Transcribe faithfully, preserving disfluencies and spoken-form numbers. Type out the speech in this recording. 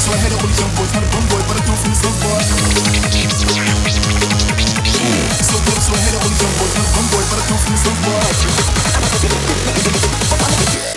so I had up on the jump boys, not a bum boy, but I do from the slum boy. So dope, so I had up on the jump boys, not a bum boy, but I do from the slum boy.